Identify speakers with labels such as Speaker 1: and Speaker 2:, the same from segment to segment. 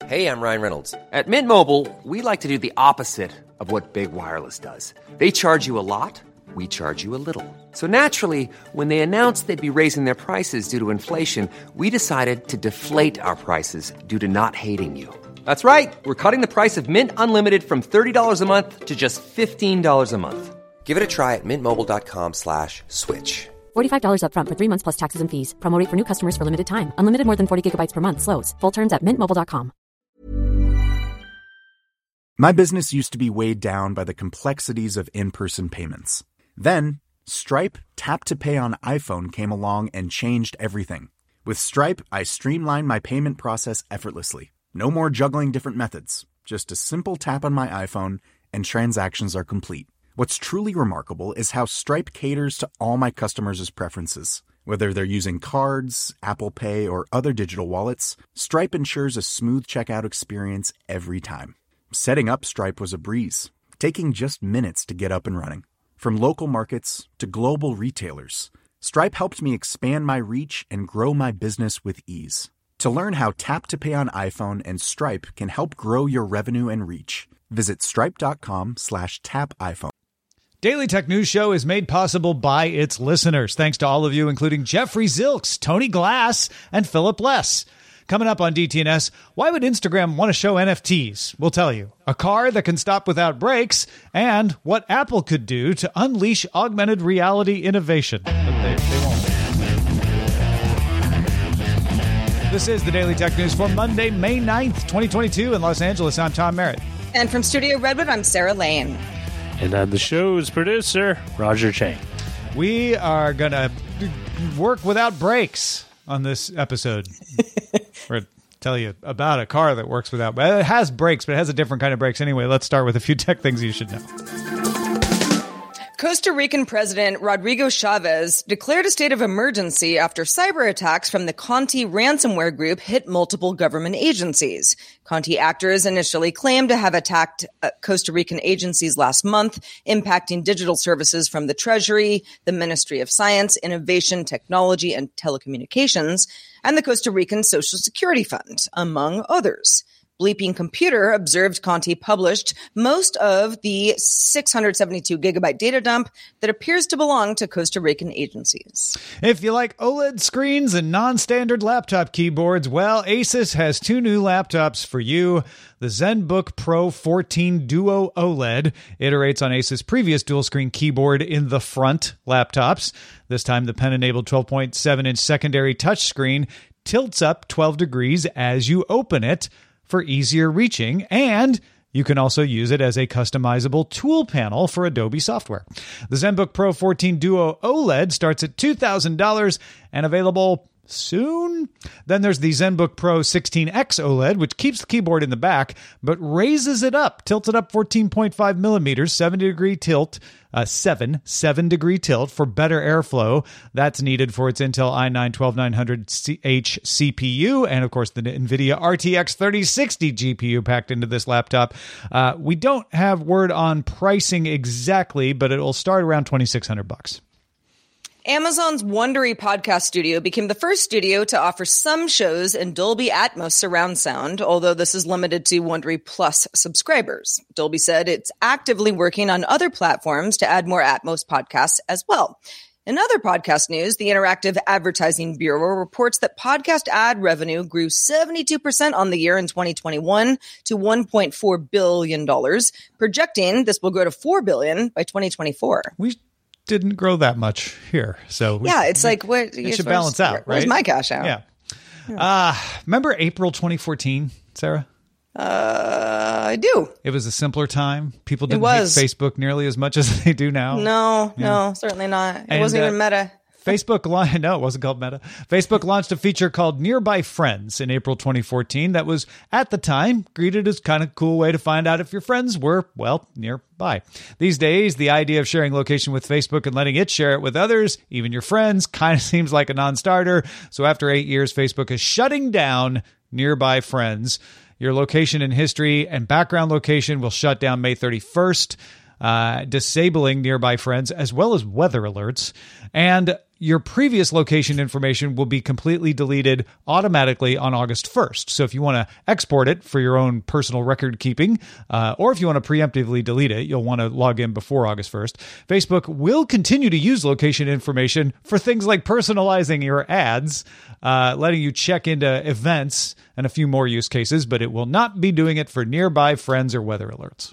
Speaker 1: Hey, I'm Ryan Reynolds. At Mint Mobile, we like to do the opposite of what Big Wireless does. They charge you a lot, we charge you a little. So naturally, when they announced they'd be raising their prices due to inflation, we decided to deflate our prices due to not hating you. That's right. We're cutting the price of Mint Unlimited from $30 a month to just $15 a month. Give it a try at mintmobile.com/switch.
Speaker 2: $45 up front for 3 months plus taxes and fees. Promo rate for new customers for limited time. Unlimited more than 40 gigabytes per month. Slows full terms at mintmobile.com.
Speaker 3: My business used to be weighed down by the complexities of in-person payments. Then, Stripe Tap to Pay on iPhone came along and changed everything. With Stripe, I streamlined my payment process effortlessly. No more juggling different methods. Just a simple tap on my iPhone and transactions are complete. What's truly remarkable is how Stripe caters to all my customers' preferences. Whether they're using cards, Apple Pay, or other digital wallets, Stripe ensures a smooth checkout experience every time. Setting up Stripe was a breeze, taking just minutes to get up and running. From local markets to global retailers, Stripe helped me expand my reach and grow my business with ease. To learn how Tap to Pay on iPhone and Stripe can help grow your revenue and reach, visit stripe.com/tapiphone.
Speaker 4: Daily Tech News Show is made possible by its listeners. Thanks to all of you, including Jeffrey Zilks, Tony Glass, and Philip Less. Coming up on DTNS, why would Instagram want to show NFTs? We'll tell you. A car that can stop without brakes, and what Apple could do to unleash augmented reality innovation. But they won't. This is the Daily Tech News for Monday, May 9th, 2022 in Los Angeles. I'm Tom Merritt.
Speaker 5: And from Studio Redwood, I'm Sarah Lane.
Speaker 6: And I'm the show's producer, Roger Chang.
Speaker 4: We are going to work without brakes on this episode. We're going to tell you about a car that works without... It has brakes, but it has a different kind of brakes. Anyway, let's start with a few tech things you should know.
Speaker 5: Costa Rican President Rodrigo Chavez declared a state of emergency after cyber attacks from the Conti ransomware group hit multiple government agencies. Conti actors initially claimed to have attacked Costa Rican agencies last month, impacting digital services from the Treasury, the Ministry of Science, Innovation, Technology, and Telecommunications, and the Costa Rican Social Security Fund, among others. Bleeping Computer observed Conti published most of the 672 gigabyte data dump that appears to belong to Costa Rican agencies.
Speaker 4: If you like OLED screens and non-standard laptop keyboards, well, Asus has two new laptops for you. The ZenBook Pro 14 Duo OLED iterates on Asus' previous dual-screen keyboard in the front laptops. This time, the pen-enabled 12.7-inch secondary touchscreen tilts up 12 degrees as you open it, for easier reaching, and you can also use it as a customizable tool panel for Adobe software. The ZenBook Pro 14 Duo OLED starts at $2,000 and available soon. Then there's the ZenBook Pro 16X OLED, which keeps the keyboard in the back, but raises it up, tilts it up 14.5 millimeters, 7-degree tilt, 7-degree tilt for better airflow. That's needed for its Intel i9-12900H CPU, and of course the NVIDIA RTX 3060 GPU packed into this laptop. We don't have word on pricing exactly, but it will start around $2,600.
Speaker 5: Amazon's Wondery podcast studio became the first studio to offer some shows in Dolby Atmos surround sound, although this is limited to Wondery Plus subscribers. Dolby said it's actively working on other platforms to add more Atmos podcasts as well. In other podcast news, the Interactive Advertising Bureau reports that podcast ad revenue grew 72% on the year in 2021 to $1.4 billion, projecting this will grow to $4 billion by 2024.
Speaker 4: We didn't grow that much here, so
Speaker 5: it's like what
Speaker 4: it should balance out, right?
Speaker 5: Where's my cash out?
Speaker 4: Yeah. Remember April 2014, Sarah?
Speaker 5: I do.
Speaker 4: It was a simpler time. People didn't hate Facebook nearly as much as they do now.
Speaker 5: No, certainly not. It wasn't even Meta.
Speaker 4: No, it wasn't called Meta. Facebook launched a feature called Nearby Friends in April 2014 that was, at the time, greeted as kind of cool way to find out if your friends were, well, nearby. These days, the idea of sharing location with Facebook and letting it share it with others, even your friends, kind of seems like a non-starter. So after 8 years, Facebook is shutting down Nearby Friends. Your location and history and background location will shut down May 31st. Disabling Nearby Friends as well as weather alerts. And your previous location information will be completely deleted automatically on August 1st. So if you want to export it for your own personal record keeping, or if you want to preemptively delete it, you'll want to log in before August 1st. Facebook will continue to use location information for things like personalizing your ads, letting you check into events and a few more use cases, but it will not be doing it for nearby friends or weather alerts.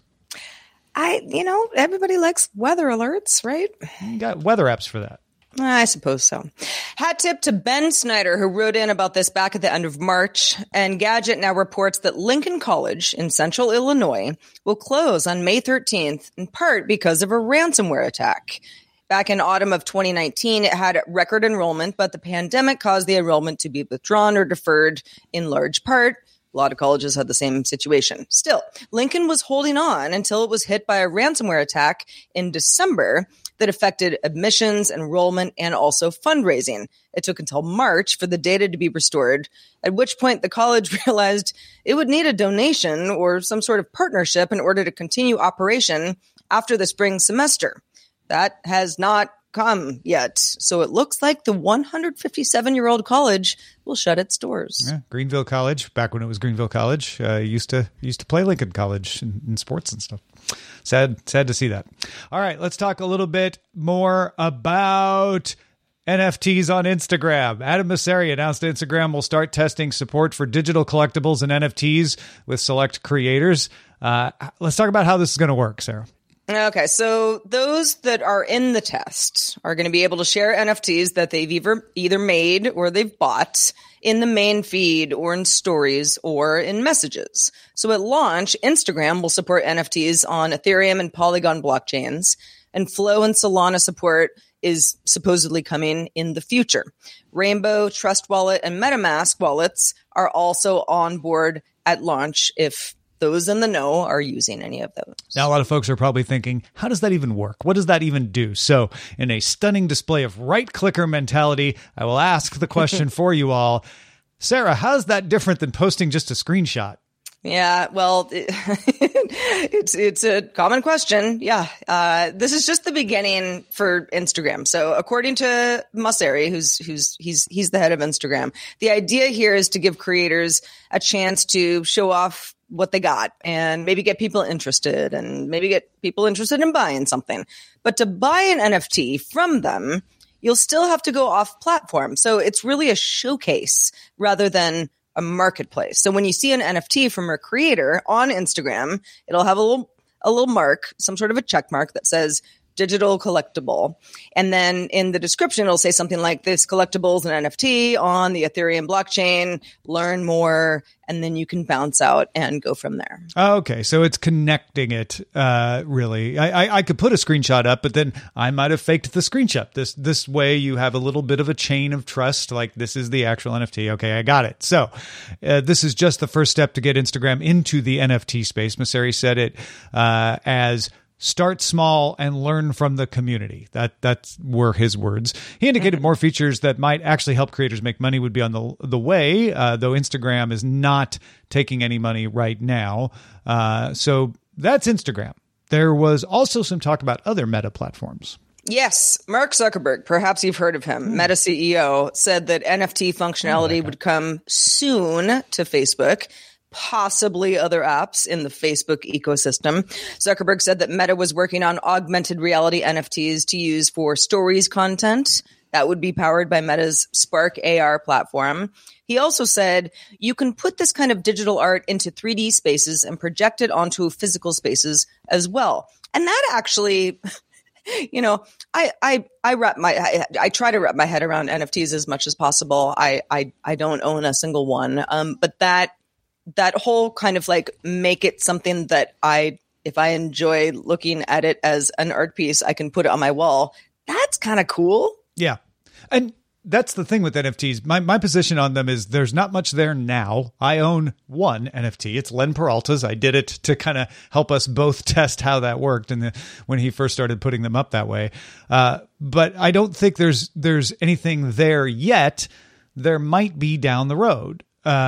Speaker 5: Everybody likes weather alerts, right?
Speaker 4: You got weather apps for that.
Speaker 5: I suppose so. Hat tip to Ben Snyder, who wrote in about this back at the end of March. And Gadget now reports that Lincoln College in central Illinois will close on May 13th, in part because of a ransomware attack. Back in autumn of 2019, it had record enrollment, but the pandemic caused the enrollment to be withdrawn or deferred in large part. A lot of colleges had the same situation. Still, Lincoln was holding on until it was hit by a ransomware attack in December that affected admissions, enrollment, and also fundraising. It took until March for the data to be restored, at which point the college realized it would need a donation or some sort of partnership in order to continue operation after the spring semester. That has not come yet. So it looks like the 157-year-old college will shut its doors.
Speaker 4: Yeah, Greenville College, back when it was Greenville College, used to play Lincoln College in sports and stuff. Sad to see that. All right, let's talk a little bit more about NFTs on Instagram. Adam Mosseri announced Instagram will start testing support for digital collectibles and NFTs with select creators. Let's talk about how this is going to work, Sarah.
Speaker 5: Okay, so those that are in the test are going to be able to share NFTs that they've either made or they've bought in the main feed or in stories or in messages. So at launch, Instagram will support NFTs on Ethereum and Polygon blockchains, and Flow and Solana support is supposedly coming in the future. Rainbow, Trust Wallet, and MetaMask wallets are also on board at launch if those in the know are using any of those.
Speaker 4: Now, a lot of folks are probably thinking, how does that even work? What does that even do? So in a stunning display of right-clicker mentality, I will ask the question for you all. Sarah, how's that different than posting just a screenshot?
Speaker 5: Yeah, well, it's a common question. Yeah, this is just the beginning for Instagram. So, according to Mosseri, he's the head of Instagram, the idea here is to give creators a chance to show off what they got and maybe get people interested and maybe get people interested in buying something. But to buy an NFT from them, you'll still have to go off platform. So it's really a showcase rather than a marketplace. So when you see an NFT from a creator on Instagram, it'll have a little mark, some sort of a check mark that says digital collectible. And then in the description, it'll say something like this collectible is an NFT on the Ethereum blockchain, learn more, and then you can bounce out and go from there.
Speaker 4: Okay. So it's connecting it, really. I could put a screenshot up, but then I might have faked the screenshot. This way you have a little bit of a chain of trust, like this is the actual NFT. Okay, I got it. So this is just the first step to get Instagram into the NFT space. Mosseri said it as start small and learn from the community. That's were his words. He indicated more features that might actually help creators make money would be on the way, though Instagram is not taking any money right now. So that's Instagram. There was also some talk about other Meta platforms.
Speaker 5: Yes, Mark Zuckerberg, perhaps you've heard of him, Meta CEO, said that NFT functionality would come soon to Facebook, possibly other apps in the Facebook ecosystem. Zuckerberg said that Meta was working on augmented reality NFTs to use for stories content that would be powered by Meta's Spark AR platform. He also said you can put this kind of digital art into 3D spaces and project it onto physical spaces as well. And that actually, I try to wrap my head around NFTs as much as possible. I don't own a single one. But that whole kind of like make it something that if I enjoy looking at it as an art piece, I can put it on my wall. That's kind of cool.
Speaker 4: Yeah. And that's the thing with NFTs. My position on them is there's not much there now. I own one NFT. It's Len Peralta's. I did it to kind of help us both test how that worked when he first started putting them up that way. But I don't think there's anything there yet. There might be down the road.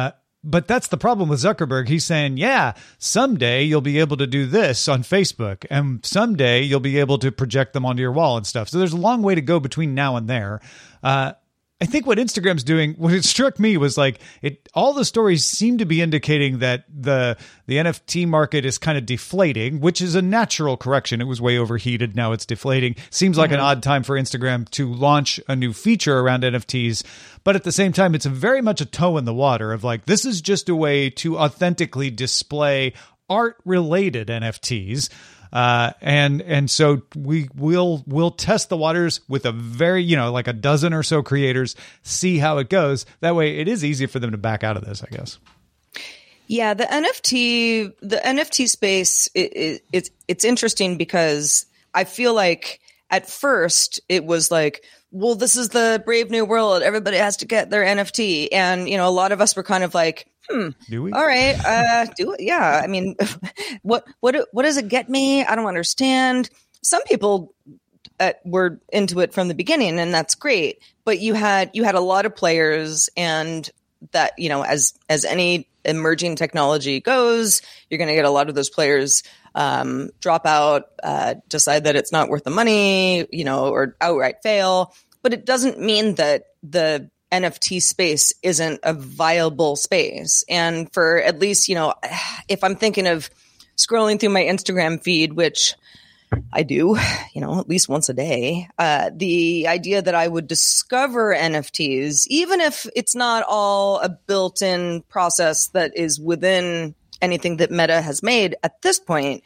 Speaker 4: But that's the problem with Zuckerberg. He's saying, yeah, someday you'll be able to do this on Facebook, and someday you'll be able to project them onto your wall and stuff. So there's a long way to go between now and there. I think what Instagram's doing, what it struck me was like all the stories seem to be indicating that the NFT market is kind of deflating, which is a natural correction. It was way overheated. Now it's deflating. Seems like an odd time for Instagram to launch a new feature around NFTs. But at the same time, it's very much a toe in the water of like, this is just a way to authentically display art related NFTs. And so we'll test the waters with a very, like a dozen or so creators, see how it goes. That way it is easy for them to back out of this, I guess.
Speaker 5: Yeah. The NFT space, it's interesting because I feel like at first it was like, well, this is the brave new world. Everybody has to get their NFT. And, a lot of us were kind of like,
Speaker 4: do we?
Speaker 5: All right. Do it. Yeah. I mean, what does it get me? I don't understand. Some people were into it from the beginning, and that's great. But you had a lot of players, and that, as any emerging technology goes, you're going to get a lot of those players drop out, decide that it's not worth the money, or outright fail. But it doesn't mean that the NFT space isn't a viable space. And for at least, if I'm thinking of scrolling through my Instagram feed, which I do, at least once a day, the idea that I would discover NFTs, even if it's not all a built-in process that is within anything that Meta has made at this point,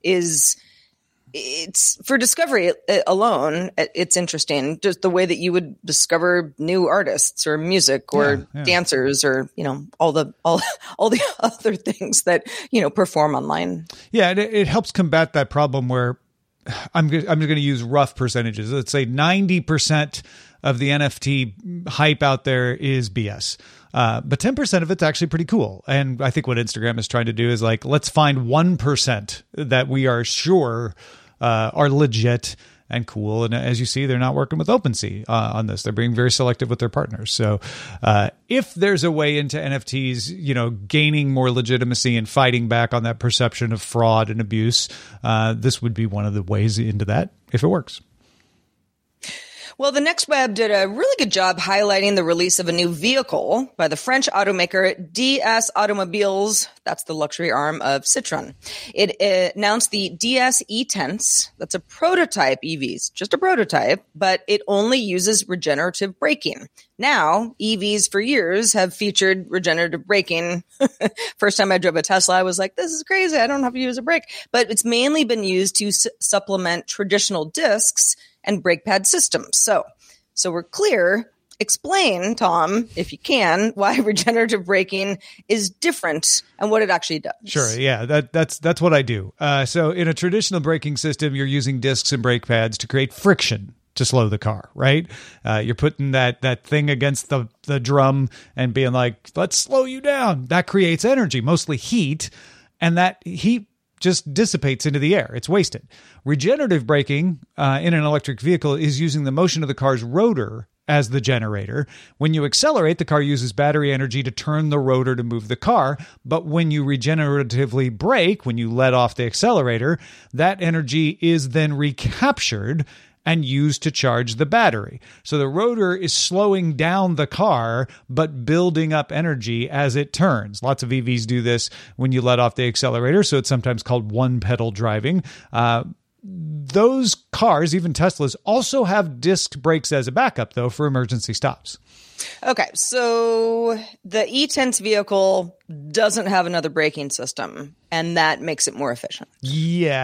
Speaker 5: it's for discovery alone. It's interesting, just the way that you would discover new artists or music or dancers or all the other things that perform online.
Speaker 4: Yeah, it helps combat that problem where I'm just going to use rough percentages. Let's say 90% of the NFT hype out there is BS. But 10% of it's actually pretty cool. And I think what Instagram is trying to do is like, let's find 1% that we are sure are legit and cool. And as you see, they're not working with OpenSea on this. They're being very selective with their partners. So if there's a way into NFTs, gaining more legitimacy and fighting back on that perception of fraud and abuse, this would be one of the ways into that if it works.
Speaker 5: Well, the Next Web did a really good job highlighting the release of a new vehicle by the French automaker DS Automobiles. That's the luxury arm of Citroën. It announced the DS E-Tense. That's a prototype EVs, just a prototype, but it only uses regenerative braking. Now, EVs for years have featured regenerative braking. First time I drove a Tesla, I was like, this is crazy. I don't have to use a brake. But it's mainly been used to supplement traditional discs and brake pad systems. So we're clear. Explain, Tom, if you can, why regenerative braking is different and what it actually does.
Speaker 4: Sure, yeah, that's what I do. So in a traditional braking system, you're using discs and brake pads to create friction to slow the car, right? You're putting that thing against the drum and being like, let's slow you down. That creates energy, mostly heat, and that heat just dissipates into the air. It's wasted. Regenerative braking in an electric vehicle is using the motion of the car's rotor as the generator. When you accelerate, the car uses battery energy to turn the rotor to move the car. But when you regeneratively brake, when you let off the accelerator, that energy is then recaptured and used to charge the battery. So the rotor is slowing down the car, but building up energy as it turns. Lots of EVs do this when you let off the accelerator, so it's sometimes called one-pedal driving. Those cars, even Teslas, also have disc brakes as a backup, though, for emergency stops.
Speaker 5: Okay, so the E-Tense vehicle doesn't have another braking system, and that makes it more efficient.
Speaker 4: Yes. ...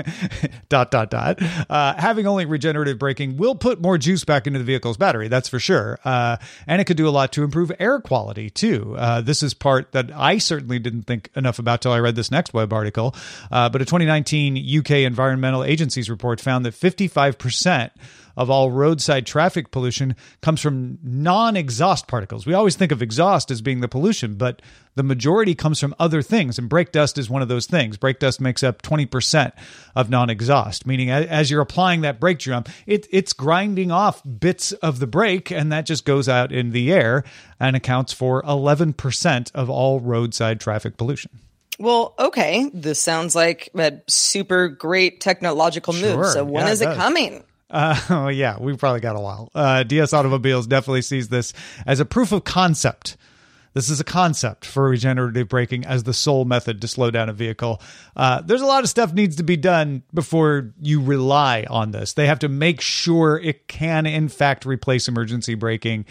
Speaker 4: Having only regenerative braking will put more juice back into the vehicle's battery, that's for sure. And it could do a lot to improve air quality, too. This is part that I certainly didn't think enough about till I read this Next Web article. But a 2019 UK Environmental Agency's report found that 55% of all roadside traffic pollution comes from non-exhaust particles. We always think of exhaust as being the pollution, but the majority comes from other things, and brake dust is one of those things. Brake dust makes up 20% of non-exhaust, meaning as you're applying that brake drum, it's grinding off bits of the brake, and that just goes out in the air and accounts for 11% of all roadside traffic pollution.
Speaker 5: Well, okay, this sounds like a super great technological move. So when is it coming?
Speaker 4: Yeah, we've probably got a while. DS Automobiles definitely sees this as a proof of concept. This is a concept for regenerative braking as the sole method to slow down a vehicle. There's a lot of stuff needs to be done before you rely on this. They have to make sure it can, in fact, replace emergency braking,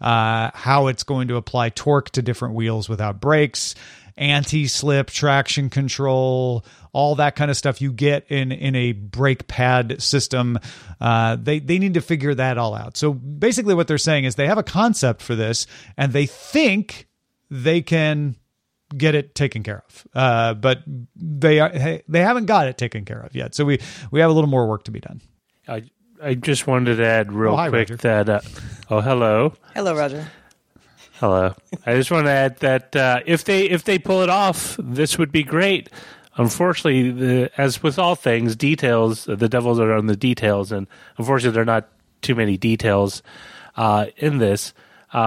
Speaker 4: how it's going to apply torque to different wheels without brakes, anti-slip, traction control, all that kind of stuff you get in a brake pad system. They need to figure that all out. So basically what they're saying is they have a concept for this, and they think they can get it taken care of. But they haven't got it taken care of yet. So we have a little more work to be done.
Speaker 6: I just wanted to add real quick
Speaker 4: Roger.
Speaker 6: that hello.
Speaker 5: Hello, Roger.
Speaker 6: Hello. I just want to add that if they pull it off, this would be great. Unfortunately, as with all things, details, the devils are on the details, and unfortunately there are not too many details in this.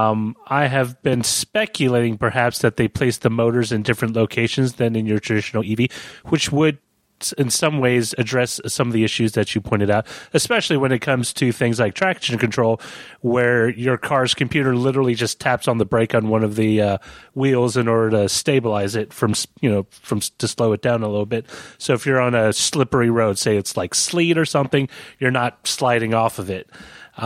Speaker 6: I have been speculating perhaps that they place the motors in different locations than in your traditional EV, which would in some ways address some of the issues that you pointed out, especially when it comes to things like traction control, where your car's computer literally just taps on the brake on one of the wheels in order to stabilize it from to slow it down a little bit. So if you're on a slippery road, say it's like sleet or something, you're not sliding off of it.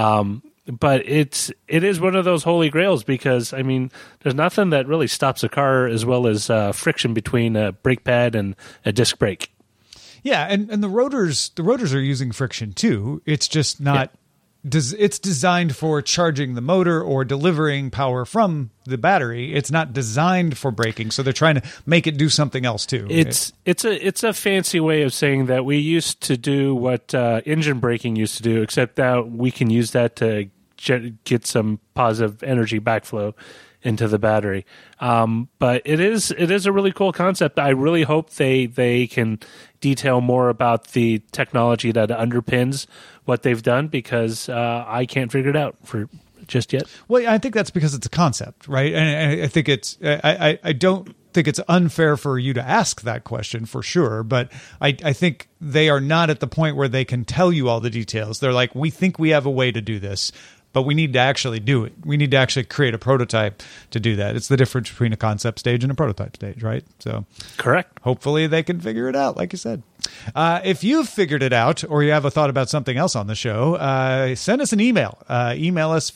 Speaker 6: But it is one of those holy grails because, I mean, there's nothing that really stops a car as well as friction between a brake pad and a disc brake.
Speaker 4: Yeah, and the rotors are using friction too. It's just not. It's designed for charging the motor or delivering power from the battery. It's not designed for braking, so they're trying to make it do something else too.
Speaker 6: It's a fancy way of saying that we used to do what engine braking used to do, except that we can use that to get some positive energy backflow into the battery. But it is a really cool concept. I really hope they can detail more about the technology that underpins what they've done, because I can't figure it out for just yet.
Speaker 4: Well, I think that's because it's a concept, right? And I think it's I don't think it's unfair for you to ask that question for sure, but I think they are not at the point where they can tell you all the details. They're like, we think we have a way to do this, but we need to actually do it. We need to actually create a prototype to do that. It's the difference between a concept stage and a prototype stage, right? So,
Speaker 6: correct.
Speaker 4: Hopefully they can figure it out, like you said. If you've figured it out or you have a thought about something else on the show, send us an email. Email us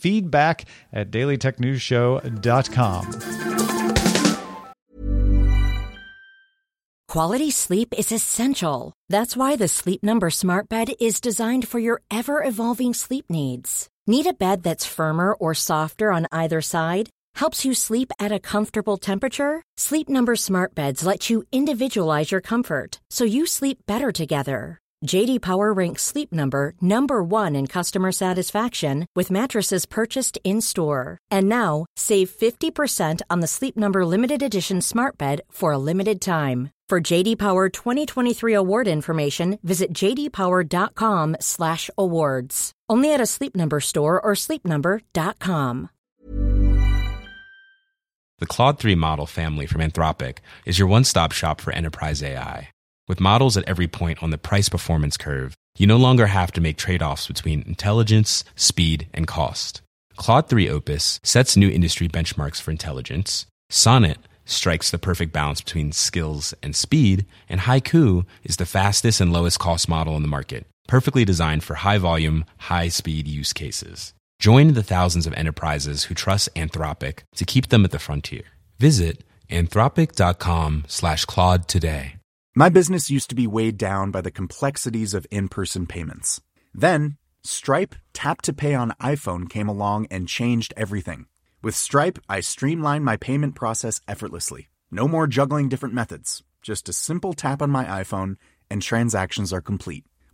Speaker 4: feedback@dailytechnewsshow.com.
Speaker 7: Quality sleep is essential. That's why the Sleep Number Smart Bed is designed for your ever-evolving sleep needs. Need a bed that's firmer or softer on either side? Helps you sleep at a comfortable temperature? Sleep Number Smart Beds let you individualize your comfort, so you sleep better together. J.D. Power ranks Sleep Number number 1 in customer satisfaction with mattresses purchased in-store. And now, save 50% on the Sleep Number Limited Edition Smart Bed for a limited time. For J.D. Power 2023 award information, visit jdpower.com/awards. Only at a Sleep Number store or sleepnumber.com.
Speaker 8: The Claude 3 model family from Anthropic is your one-stop shop for enterprise AI. With models at every point on the price-performance curve, you no longer have to make trade-offs between intelligence, speed, and cost. Claude 3 Opus sets new industry benchmarks for intelligence. Sonnet strikes the perfect balance between skills and speed, and Haiku is the fastest and lowest cost model in the market, perfectly designed for high-volume, high-speed use cases. Join the thousands of enterprises who trust Anthropic to keep them at the frontier. Visit anthropic.com/Claude today.
Speaker 3: My business used to be weighed down by the complexities of in-person payments. Then, Stripe Tap to Pay on iPhone came along and changed everything. With Stripe, I streamlined my payment process effortlessly. No more juggling different methods. Just a simple tap on my iPhone and transactions are complete.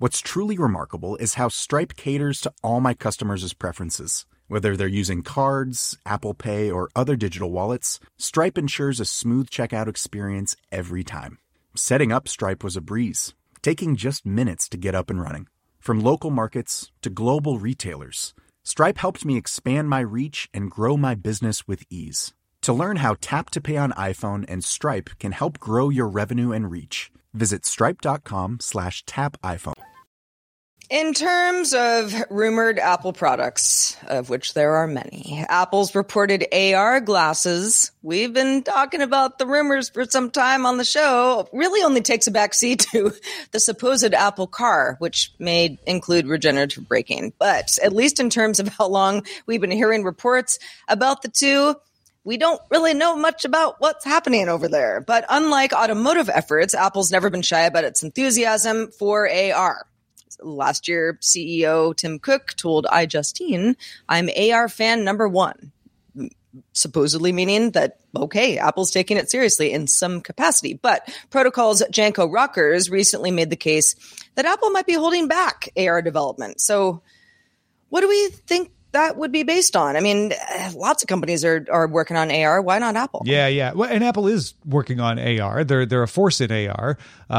Speaker 3: What's truly remarkable is how Stripe caters to all my customers' preferences. Whether they're using cards, Apple Pay, or other digital wallets, Stripe ensures a smooth checkout experience every time. Setting up Stripe was a breeze, taking just minutes to get up and running. From local markets to global retailers, Stripe helped me expand my reach and grow my business with ease. To learn how Tap to Pay on iPhone and Stripe can help grow your revenue and reach, visit stripe.com/tapiphone.
Speaker 5: In terms of rumored Apple products, of which there are many, Apple's reported AR glasses, we've been talking about the rumors for some time on the show, really only takes a backseat to the supposed Apple Car, which may include regenerative braking. But at least in terms of how long we've been hearing reports about the two, we don't really know much about what's happening over there. But unlike automotive efforts, Apple's never been shy about its enthusiasm for AR. Last year, CEO Tim Cook told iJustine, "I'm AR fan number one," supposedly meaning that, okay, Apple's taking it seriously in some capacity. But Protocol's Janko Rockers recently made the case that Apple might be holding back AR development. So what do we think that would be based on? I mean, lots of companies are working on AR. Why not Apple?
Speaker 4: Yeah. Well, and Apple is working on AR. They're a force in AR.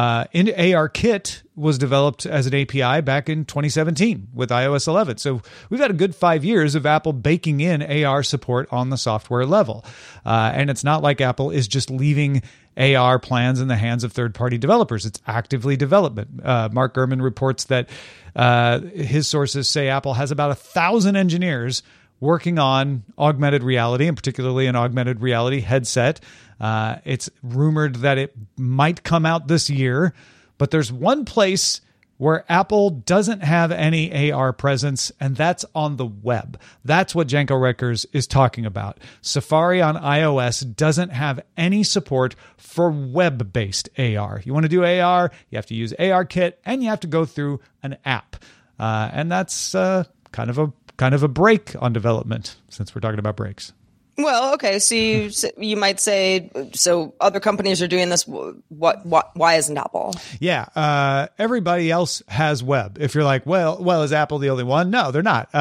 Speaker 4: ARKit was developed as an API back in 2017 with iOS 11. So we've had a good 5 years of Apple baking in AR support on the software level. And it's not like Apple is just leaving AR plans in the hands of third-party developers. It's actively development. Mark Gurman reports that his sources say Apple has about 1,000 engineers working on augmented reality, and particularly an augmented reality headset. It's rumored that it might come out this year, but there's one place where Apple doesn't have any AR presence, and that's on the web. That's what Janko Rockers is talking about. Safari on iOS doesn't have any support for web-based AR. You want to do AR, you have to use ARKit, and you have to go through an app. And that's kind of a break on development, since we're talking about breaks.
Speaker 5: Well, okay, so you might say, so other companies are doing this. Why isn't Apple?
Speaker 4: Yeah, everybody else has web. If you're like, well, is Apple the only one? No, they're not.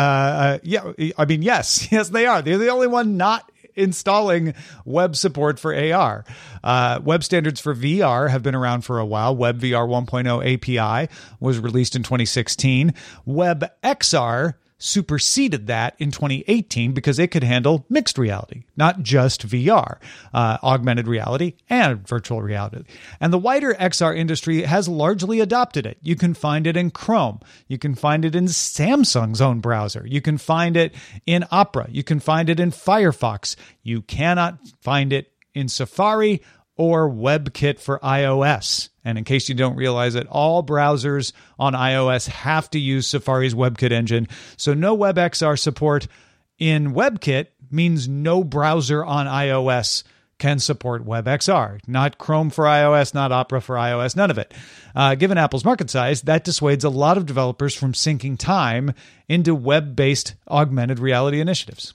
Speaker 4: Yes, they are. They're the only one not installing web support for AR. Web standards for VR have been around for a while. WebVR 1.0 API was released in 2016. WebXR superseded that in 2018 because it could handle mixed reality, not just VR, augmented reality and virtual reality. And the wider XR industry has largely adopted it. You can find it in Chrome. You can find it in Samsung's own browser. You can find it in Opera. You can find it in Firefox. You cannot find it in Safari or WebKit for iOS. And in case you don't realize it, all browsers on iOS have to use Safari's WebKit engine. So no WebXR support in WebKit means no browser on iOS can support WebXR. Not Chrome for iOS, not Opera for iOS, none of it. Given Apple's market size, that dissuades a lot of developers from sinking time into web-based augmented reality initiatives.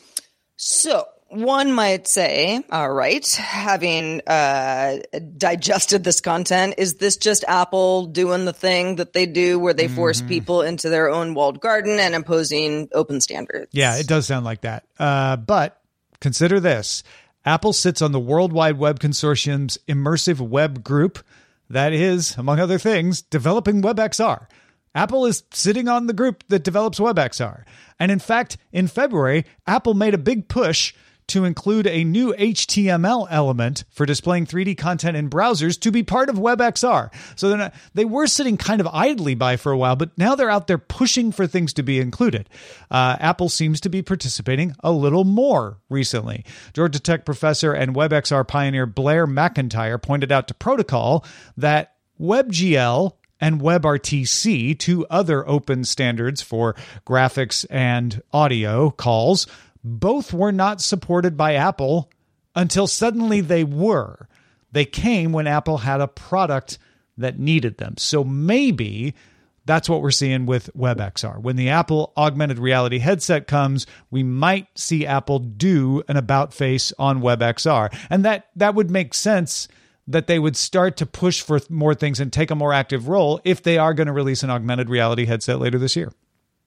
Speaker 5: So one might say, all right, having digested this content, is this just Apple doing the thing that they do where they force people into their own walled garden and imposing open standards?
Speaker 4: Yeah, it does sound like that. But consider this. Apple sits on the World Wide Web Consortium's Immersive Web Group that is, among other things, developing WebXR. Apple is sitting on the group that develops WebXR. And in fact, in February, Apple made a big push to include a new HTML element for displaying 3D content in browsers to be part of WebXR. So they were sitting kind of idly by for a while, but now they're out there pushing for things to be included. Apple seems to be participating a little more recently. Georgia Tech professor and WebXR pioneer Blair McIntyre pointed out to Protocol that WebGL and WebRTC, two other open standards for graphics and audio calls, both were not supported by Apple until suddenly they were. They came when Apple had a product that needed them. So maybe that's what we're seeing with WebXR. When the Apple augmented reality headset comes, we might see Apple do an about face on WebXR. And that would make sense that they would start to push for more things and take a more active role if they are going to release an augmented reality headset later this year.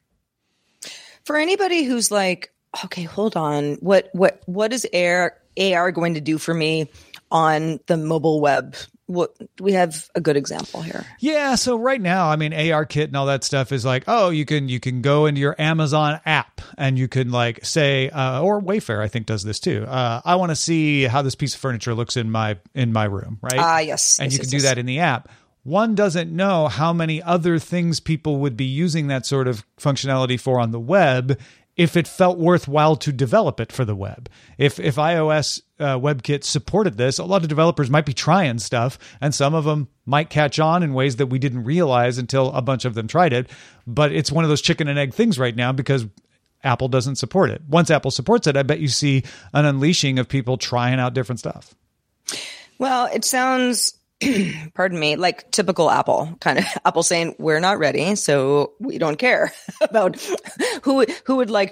Speaker 5: For anybody who's like, okay, hold on, what is AR going to do for me on the mobile web? What, we have a good example here.
Speaker 4: Yeah, so right now, I mean, ARKit and all that stuff is like, oh, you can go into your Amazon app and you can like say, or Wayfair, I think does this too. I want to see how this piece of furniture looks in my room, right?
Speaker 5: Yes.
Speaker 4: And
Speaker 5: yes,
Speaker 4: you can
Speaker 5: yes,
Speaker 4: do
Speaker 5: yes.
Speaker 4: that in the app. One doesn't know how many other things people would be using that sort of functionality for on the web if it felt worthwhile to develop it for the web. If iOS WebKit supported this, a lot of developers might be trying stuff, and some of them might catch on in ways that we didn't realize until a bunch of them tried it. But it's one of those chicken and egg things right now because Apple doesn't support it. Once Apple supports it, I bet you see an unleashing of people trying out different stuff.
Speaker 5: Well, it sounds, pardon me, like typical Apple, kind of Apple saying, we're not ready, so we don't care about who would like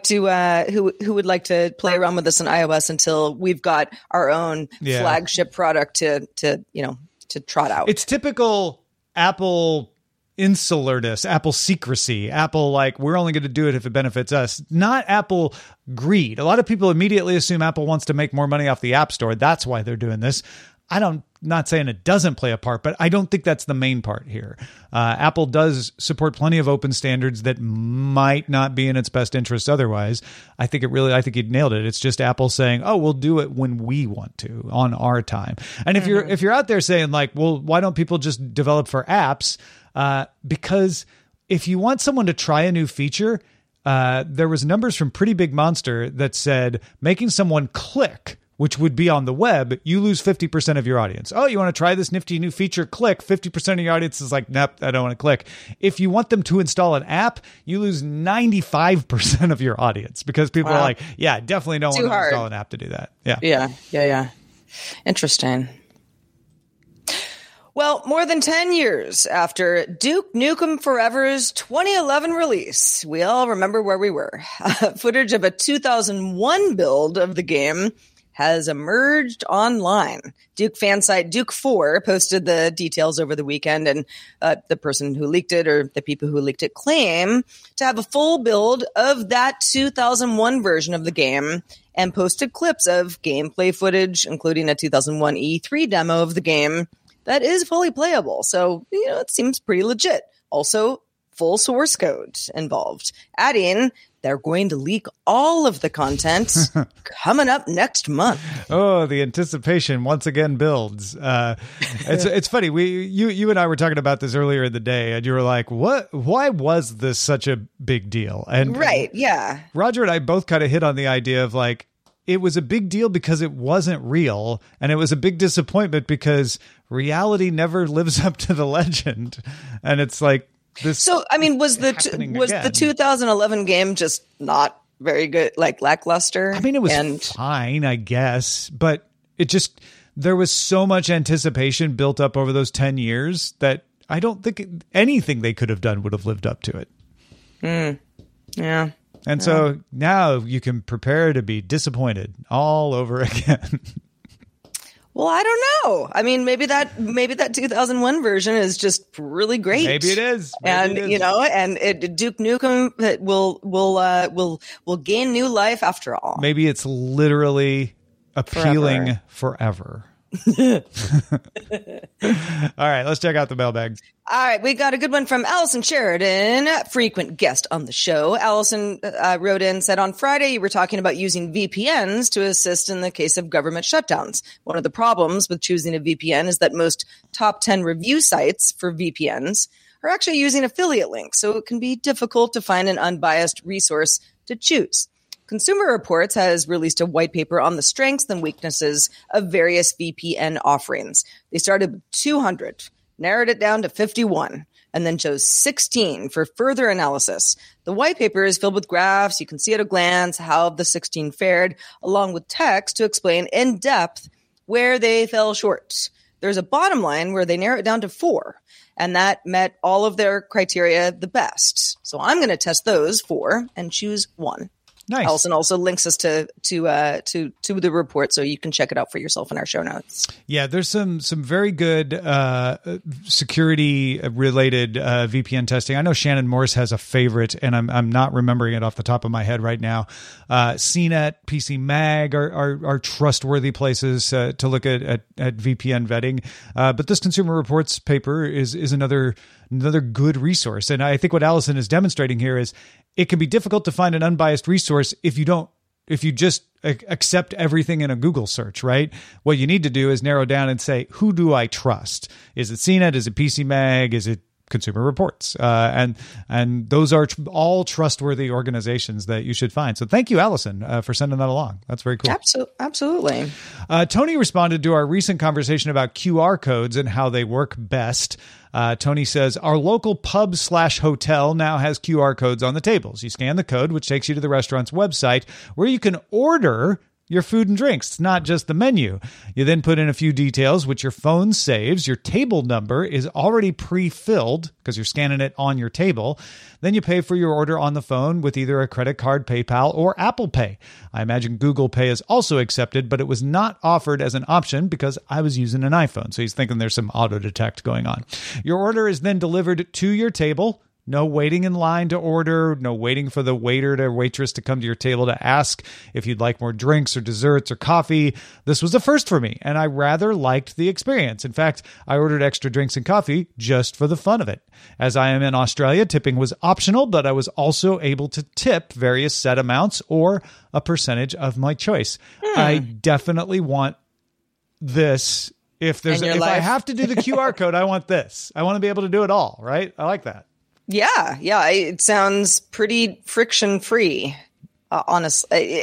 Speaker 5: to play around with this in iOS until we've got our own flagship product to trot out.
Speaker 4: It's typical Apple insularness, Apple secrecy, Apple like, we're only going to do it if it benefits us, not Apple greed. A lot of people immediately assume Apple wants to make more money off the App Store. That's why they're doing this. Not saying it doesn't play a part, but I don't think that's the main part here. Apple does support plenty of open standards that might not be in its best interest otherwise. I think you nailed it. It's just Apple saying, "Oh, we'll do it when we want to on our time." And if you're out there saying like, "Well, why don't people just develop for apps?" Because if you want someone to try a new feature, there was numbers from Pretty Big Monster that said making someone click, which would be on the web, you lose 50% of your audience. Oh, you want to try this nifty new feature? Click. 50% of your audience is like, nope, I don't want to click. If you want them to install an app, you lose 95% of your audience because people are like, yeah, definitely don't want to install an app to do that.
Speaker 5: Yeah. Interesting. Well, more than 10 years after Duke Nukem Forever's 2011 release, we all remember where we were. Footage of a 2001 build of the game has emerged online. Duke fan site Duke4 posted the details over the weekend, and the person who leaked it, or the people who leaked it, claim to have a full build of that 2001 version of the game and posted clips of gameplay footage, including a 2001 E3 demo of the game that is fully playable. So, it seems pretty legit. Also, full source code involved, adding they're going to leak all of the content coming up next month.
Speaker 4: Oh, the anticipation once again builds. It's funny. You and I were talking about this earlier in the day, and you were like, "What? Why was this such a big deal?" And
Speaker 5: right, yeah.
Speaker 4: Roger and I both kind of hit on the idea of like, it was a big deal because it wasn't real, and it was a big disappointment because reality never lives up to the legend, and it's like.
Speaker 5: So, I mean, was the 2011 game just not very good, like lackluster?
Speaker 4: I mean, it was fine, I guess, but there was so much anticipation built up over those 10 years that I don't think anything they could have done would have lived up to it.
Speaker 5: Yeah.
Speaker 4: And so now you can prepare to be disappointed all over again.
Speaker 5: Well, I don't know. I mean, maybe that 2001 version is just really great.
Speaker 4: Maybe it is.
Speaker 5: And Duke Nukem will gain new life after all.
Speaker 4: Maybe it's literally appealing forever. All right, let's check out the mailbag.
Speaker 5: All right, we got a good one from Allison Sheridan, frequent guest on the show. Allison wrote in, said, on Friday, you were talking about using VPNs to assist in the case of government shutdowns. One of the problems with choosing a VPN is that most top 10 review sites for VPNs are actually using affiliate links, so it can be difficult to find an unbiased resource to choose. Consumer Reports has released a white paper on the strengths and weaknesses of various VPN offerings. They started with 200, narrowed it down to 51, and then chose 16 for further analysis. The white paper is filled with graphs. You can see at a glance how the 16 fared, along with text to explain in depth where they fell short. There's a bottom line where they narrow it down to 4, and that met all of their criteria the best. So I'm going to test those 4 and choose 1.
Speaker 4: Nice.
Speaker 5: Allison also links us to the report, so you can check it out for yourself in our show notes.
Speaker 4: Yeah, there's some very good security related VPN testing. I know Shannon Morse has a favorite, and I'm not remembering it off the top of my head right now. CNET, PC Mag are trustworthy places to look at VPN vetting. But this Consumer Reports paper is another good resource. And I think what Allison is demonstrating here is it can be difficult to find an unbiased resource if you just accept everything in a Google search, right? What you need to do is narrow down and say, who do I trust? Is it CNET? Is it PC Mag? Is it Consumer Reports? And those are all trustworthy organizations that you should find. So thank you, Allison, for sending that along. That's very cool.
Speaker 5: Absolutely.
Speaker 4: Tony responded to our recent conversation about QR codes and how they work best. Tony says, our local pub/hotel now has QR codes on the tables. You scan the code, which takes you to the restaurant's website where you can order your food and drinks. It's not just the menu. You then put in a few details, which your phone saves. Your table number is already pre-filled because you're scanning it on your table. Then you pay for your order on the phone with either a credit card, PayPal, or Apple Pay. I imagine Google Pay is also accepted, but it was not offered as an option because I was using an iPhone. So he's thinking there's some auto detect going on. Your order is then delivered to your table. No waiting in line to order, no waiting for the waiter or waitress to come to your table to ask if you'd like more drinks or desserts or coffee. This was a first for me, and I rather liked the experience. In fact, I ordered extra drinks and coffee just for the fun of it. As I am in Australia, tipping was optional, but I was also able to tip various set amounts or a percentage of my choice. I definitely want this. If I have to do the QR code, I want this. I want to be able to do it all, right? I like that.
Speaker 5: Yeah. It sounds pretty friction-free, honestly.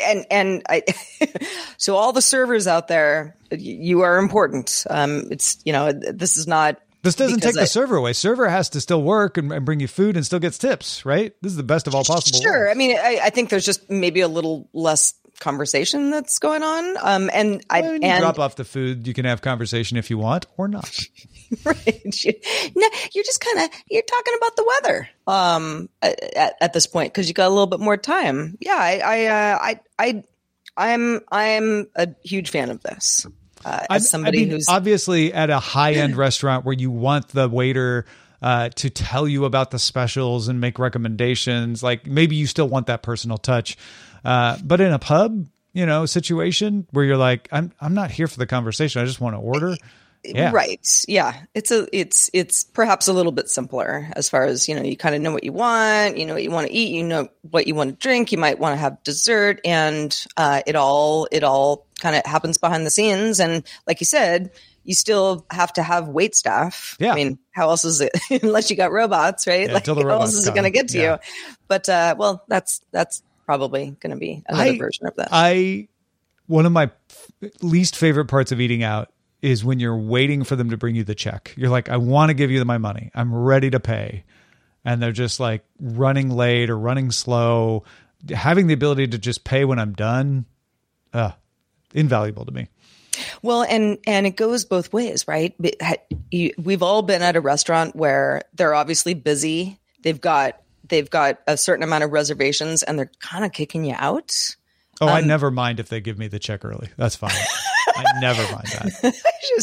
Speaker 5: So all the servers out there, you are important. This doesn't take the server away. Server has to still work and bring you food and still gets tips, right? This is the best of all possible Sure.
Speaker 4: worlds.
Speaker 5: I mean, I think there's just maybe a little less conversation that's going on.
Speaker 4: When you drop off the food, you can have conversation if you want or not.
Speaker 5: Right. You're just you're talking about the weather at this point because you got a little bit more time. Yeah, I'm a huge fan of this. As somebody who's
Speaker 4: obviously at a high-end restaurant where you want the waiter to tell you about the specials and make recommendations, like maybe you still want that personal touch. But in a pub, situation where you're like, I'm not here for the conversation. I just want to order. Yeah.
Speaker 5: Right. Yeah. It's perhaps a little bit simpler as far as, you kind of know what you want, what you want to eat, what you want to drink, you might want to have dessert, and it all kind of happens behind the scenes. And like you said, you still have to have wait staff.
Speaker 4: Yeah.
Speaker 5: I mean, how else is it unless you got robots, right?
Speaker 4: Yeah,
Speaker 5: like how else is it going to get to you? But that's probably going to be another version of that.
Speaker 4: One of my least favorite parts of eating out is when you're waiting for them to bring you the check. You're like, I want to give you my money. I'm ready to pay. And they're just like running late or running slow. Having the ability to just pay when I'm done, invaluable to me.
Speaker 5: Well, and it goes both ways, right? We've all been at a restaurant where they're obviously busy. They've got a certain amount of reservations and they're kind of kicking you out.
Speaker 4: Oh, I never mind if they give me the check early. That's fine. I never mind that.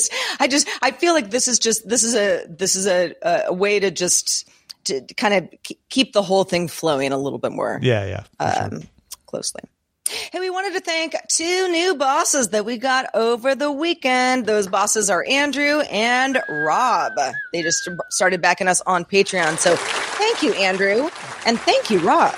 Speaker 5: I feel like this is a way to kind of keep the whole thing flowing a little bit more.
Speaker 4: Yeah.
Speaker 5: Closely. Hey, we wanted to thank 2 new bosses that we got over the weekend. Those bosses are Andrew and Rob. They just started backing us on Patreon. So thank you, Andrew. And thank you, Rob.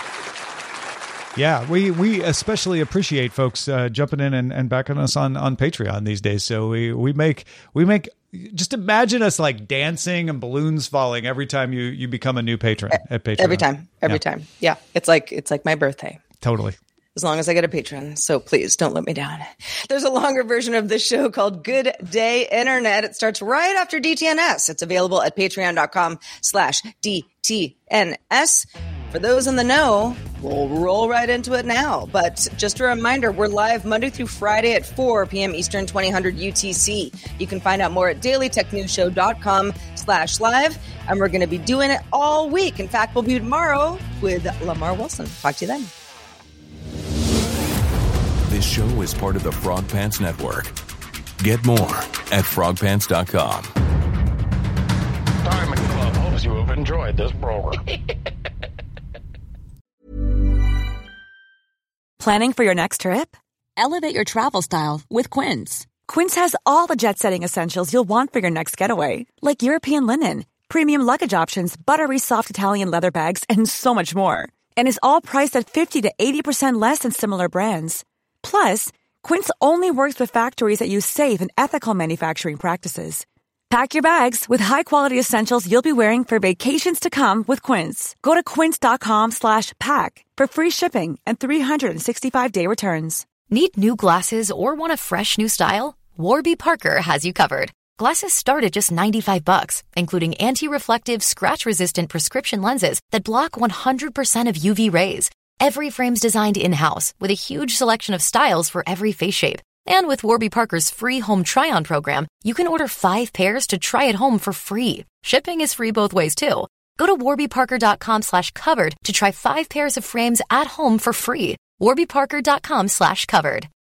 Speaker 4: Yeah, we especially appreciate folks jumping in and backing us on Patreon these days. So we make just imagine us like dancing and balloons falling every time you become a new patron at Patreon.
Speaker 5: Every time. Yeah, it's like my birthday.
Speaker 4: Totally.
Speaker 5: As long as I get a patron. So please don't let me down. There's a longer version of this show called Good Day Internet. It starts right after DTNS. It's available at patreon.com/DTNS. For those in the know, we'll roll right into it now. But just a reminder, we're live Monday through Friday at 4 p.m. Eastern, 2000 UTC. You can find out more at dailytechnewsshow.com/live. And we're going to be doing it all week. In fact, we'll be tomorrow with Lamar Wilson. Talk to you then.
Speaker 9: This show is part of the Frog Pants Network. Get more at frogpants.com.
Speaker 10: Diamond Club hopes you have enjoyed this program.
Speaker 11: Planning for your next trip? Elevate your travel style with Quince. Quince has all the jet-setting essentials you'll want for your next getaway, like European linen, premium luggage options, buttery soft Italian leather bags, and so much more. And is all priced at 50 to 80% less than similar brands. Plus, Quince only works with factories that use safe and ethical manufacturing practices. Pack your bags with high-quality essentials you'll be wearing for vacations to come with Quince. Go to quince.com/pack for free shipping and 365-day returns.
Speaker 12: Need new glasses or want a fresh new style? Warby Parker has you covered. Glasses start at just $95, including anti-reflective, scratch-resistant prescription lenses that block 100% of UV rays. Every frame's designed in-house with a huge selection of styles for every face shape. And with Warby Parker's free home try-on program, you can order 5 pairs to try at home for free. Shipping is free both ways, too. Go to warbyparker.com/covered to try 5 pairs of frames at home for free. warbyparker.com/covered.